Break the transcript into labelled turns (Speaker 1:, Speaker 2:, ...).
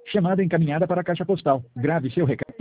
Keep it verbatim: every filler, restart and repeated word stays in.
Speaker 1: Chamada encaminhada para a caixa postal. Grave seu recado.